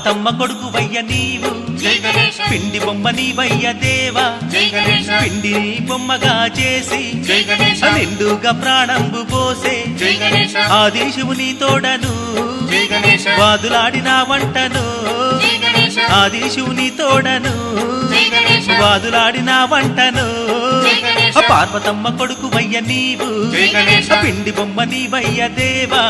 పార్వతమ్మ కొడుకు వయ్య నీవు పిండి బొమ్మ నీవయ్య దేవా పిండి బొమ్మగా చేసి నిండుగా ప్రాణంబు పోసే ఆదిశివుని తోడను వాదులాడిన వంటను ఆదిశివుని తోడను వాదులాడిన వంటను పార్వతమ్మ కొడుకు వయ్య నీవు పిండి బొమ్మ నీవయ్య దేవా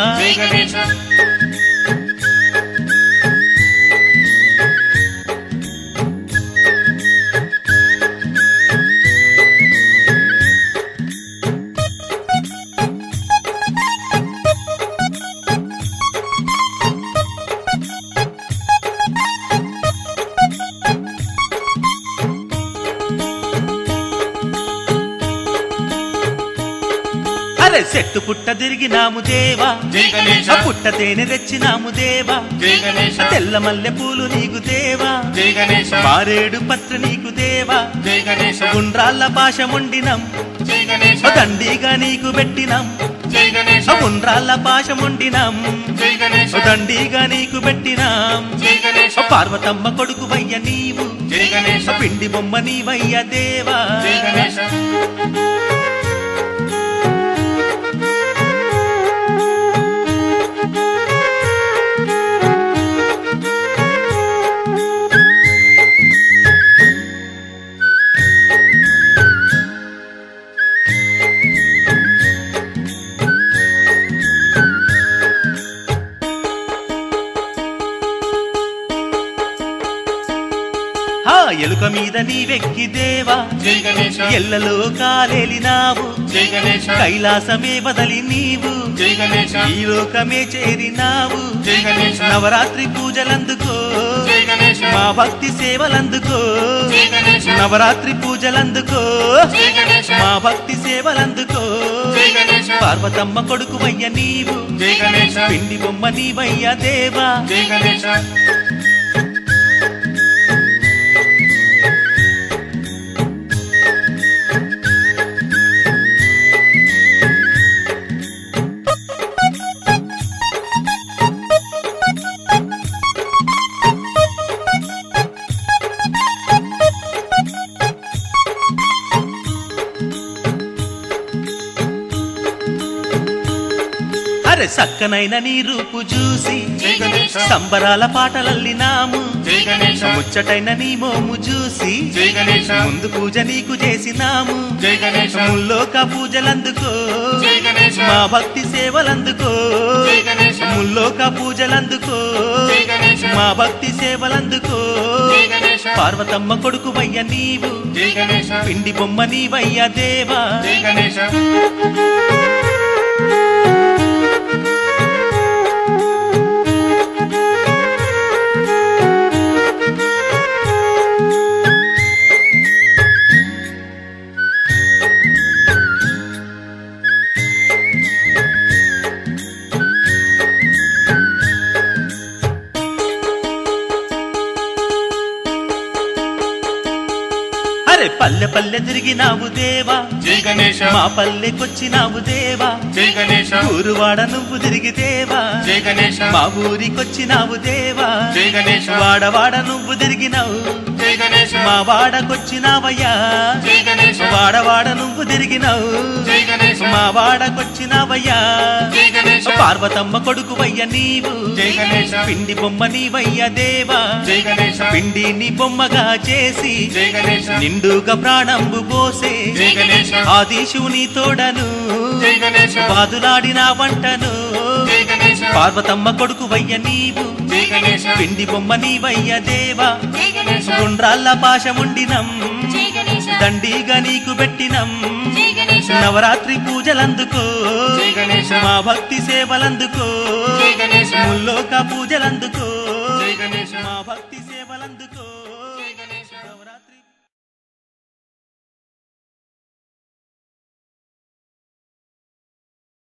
చెట్టు పుట్ట తిరిగినాము దేవా పుట్ట తేనె తెచ్చినాము దేవా తెల్ల మల్లె పూలు నీకు దేవా మారేడు పత్ర నీకు దేవా గుండ్రాళ్ళ పాశముండినం దండిగా నీకు పెట్టినం గుండ్రాళ్ళ పాశముండినం దండిగా నీకు పెట్టినాం పార్వతమ్మ కొడుకు వయ్య నీవు పిండి బొమ్మ నీవయ్య దేవా ఎలుక మీద నీవెక్కి దేవా ఎల్లలో కాలేలినావు కైలాసమే బదలి నీవు ఈ లోకమే చేరినావు నవరాత్రి పూజలందుకో మా భక్తి సేవలందుకో నవరాత్రి పూజలందుకో మా భక్తి సేవలందుకో పార్వతమ్మ కొడుకు వయ్య నీవు పిండి బొమ్మ నీవయ్య దేవా సక్కనైన నీ రూపు చూసి సంబరాల పాటలల్లినాము ముచ్చటైన నీ మోము చూసి ముందు పూజ నీకు చేసినాము ముల్లోక పూజలందుకో మా భక్తి సేవలందుకో ముల్లోక పూజలందుకో మా భక్తి సేవలందుకో పార్వతమ్మ కొడుకు వయ్య నీవు పిండి బొమ్మ నీవయ్య దేవా పల్లె పల్లె తిరిగినావు దేవా మా పల్లెకొచ్చినావు దేవా ఊరువాడ నువ్వు తిరిగి దేవా మా ఊరికొచ్చినావు దేవా వాడవాడ నువ్వు తిరిగినావు మా వాడకొచ్చినావయ్యా వాడవాడ నువ్వు తిరిగినావు మా వాడకొచ్చినావయ్యా పార్వతమ్మ కొడుకు వయ్య నీవు పిండి బొమ్మ నీవయ్య దేవా పిండిని బొమ్మగా చేసి నిండుగా ప్రాణంబు పోసే ఆదిశివుని తోడను వాదులాడిన వంటను పార్వతమ్మ కొడుకు వయ్య నీవు పిండి బొమ్మ నీవయ్య దేవా గుండ్రాళ్ళ పాశముండినం దండిగా నీకు పెట్టినం నవరాత్రి పూజలందుకో మా భక్తి సేవలందుకో ముల్లోక పూజలందుకో మా భక్తి సేవలందుకో